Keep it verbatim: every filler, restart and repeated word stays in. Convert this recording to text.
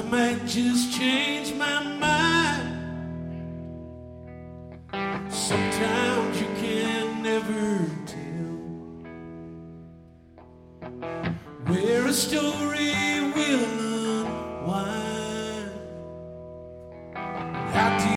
might just change my mind. Sometimes you can never tell where a story will unwind.